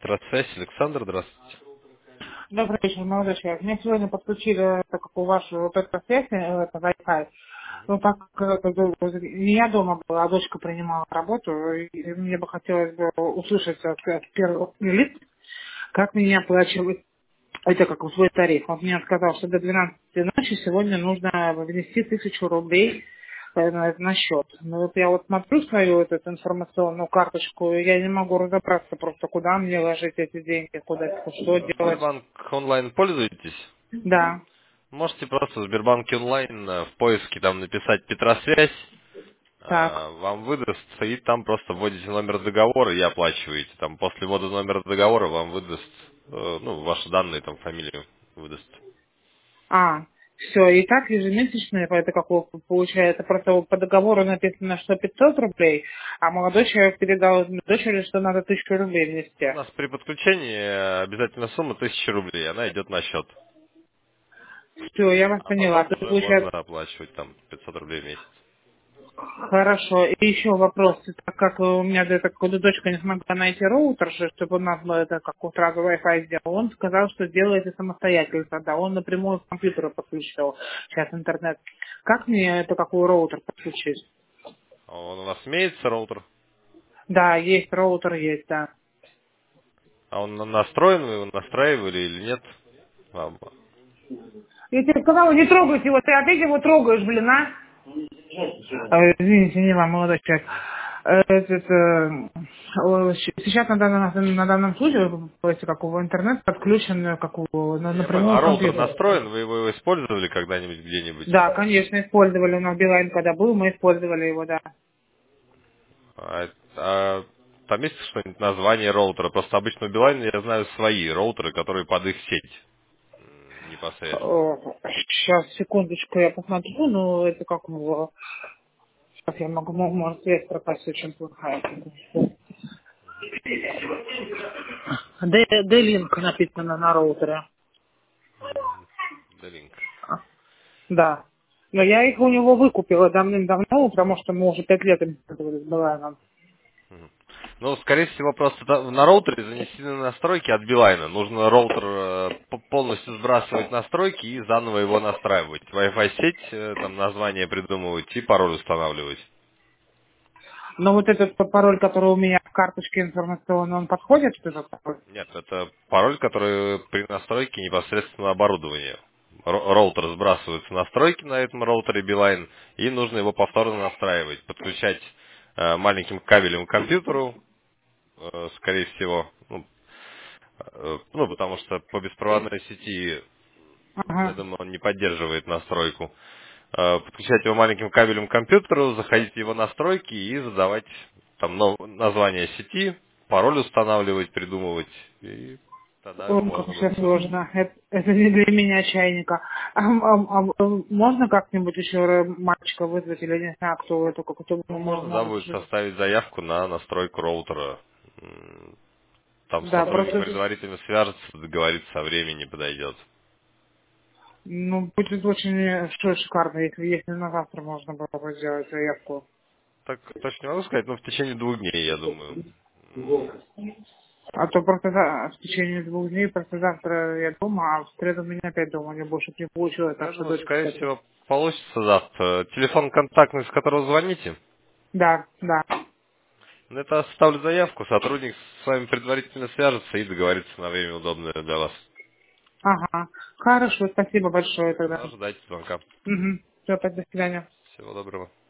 Электросвязь, Александр, здравствуйте. Добрый вечер, молодой человек. Мне сегодня подключили, так как у вашего вот эта связь, это Wi-Fi. Ну, так как не я дома была, а дочка принимала работу, и мне бы хотелось бы услышать от первых лиц, как мне оплачивать это как свой тариф. Он мне сказал, что до 12 ночи сегодня нужно внести 1000 рублей на счет. Но вот я вот смотрю свою вот эту информационную карточку, и я не могу разобраться просто, куда мне ложить эти деньги, куда, что делать. Сбербанк онлайн пользуетесь? Да, Можете просто в Сбербанке онлайн в поиске там написать Петросвязь, так. вам выдаст, и там просто вводите номер договора и оплачиваете. Там после ввода номера договора вам выдаст, ну, ваши данные, там, фамилию выдаст. А, все, и так ежемесячно, это как получается, просто вот по договору написано, что 500 рублей, а молодой человек передал дочери, что надо 1000 рублей У внести. нас при подключении обязательно сумма 1000 рублей, она идет на счет. Все, я вас А поняла. потом То есть, уже можно получается, оплачивать там 500 рублей в месяц. хорошо. И еще вопрос, так как у меня это, когда дочка не смогла найти роутер, чтобы у нас было это как он сразу Wi-Fi сделал, он сказал, что делает это самостоятельно тогда. Он напрямую с компьютера подключил сейчас интернет. Как мне это какой роутер подключить? А он у вас имеется, роутер? Да, есть роутер, есть, да. А он настроен, вы его настраивали или нет? Вам- Я тебе сказала, не трогайте его, ты опять его трогаешь, блин, а? Извините, не вам, молодой человек. Сейчас на данном случае, как у интернет подключен Не, я понял. напрямую А к роутер компьютеру. настроен, вы его использовали когда-нибудь где-нибудь? Да, конечно, использовали. У нас Билайн когда был, мы использовали его, да. Там есть что-нибудь название роутера? Просто обычно у Билайна я знаю свои роутеры, которые под их сеть непосредственно. Сейчас, секундочку, я посмотрю, ну, это как его... Сейчас я могу, может, связь пропасть очень плохая. D-Link написано на роутере. D-Link. Да. Но я их у него выкупила давным-давно, потому что мы уже 5 лет им пользовались Билайном. Ну, скорее всего, просто на роутере занесены настройки от Билайна. Нужно роутер полностью сбрасывать настройки и заново его настраивать. Wi-Fi сеть, там название придумывать и пароль устанавливать. Но вот этот пароль, который у меня в карточке информационной, он подходит, что этот пароль? Нет, это пароль, который при настройке непосредственно оборудования. Роутер сбрасываются настройки на этом роутере Beeline, и нужно его повторно настраивать, подключать маленьким кабелем к компьютеру, скорее всего, потому что по беспроводной сети, я Ага. думаю, он не поддерживает настройку. Подключать его маленьким кабелем к компьютеру, заходить в его настройки и задавать там название сети, пароль устанавливать, придумывать, и тогда его Ой, как можно все будет. сложно. Это не для меня чайника. Можно как-нибудь еще мальчика вызвать, или не знаю, кто это, кто Ну, можно, да, могут будет составить заявку на настройку роутера. Там Да, сотрудник просто, предварительно свяжется, договорится со времени, подойдет. ну, будет очень шикарно, если на завтра можно было бы сделать заявку. Так точно не могу сказать, но в течение 2 дней, я думаю. А то просто в течение 2 дней, просто завтра я дома, а в среду у меня опять дома, мне больше не получилось, Ну, так я что думаю, дочка, скорее кстати. всего, получится завтра. Телефон контактный, с которого звоните. Да, да. На это оставлю заявку, сотрудник с вами предварительно свяжется и договорится на время удобное для вас. Ага. Хорошо, спасибо большое тогда. Ожидайте звонка. Угу. Все, до свидания. Всего доброго.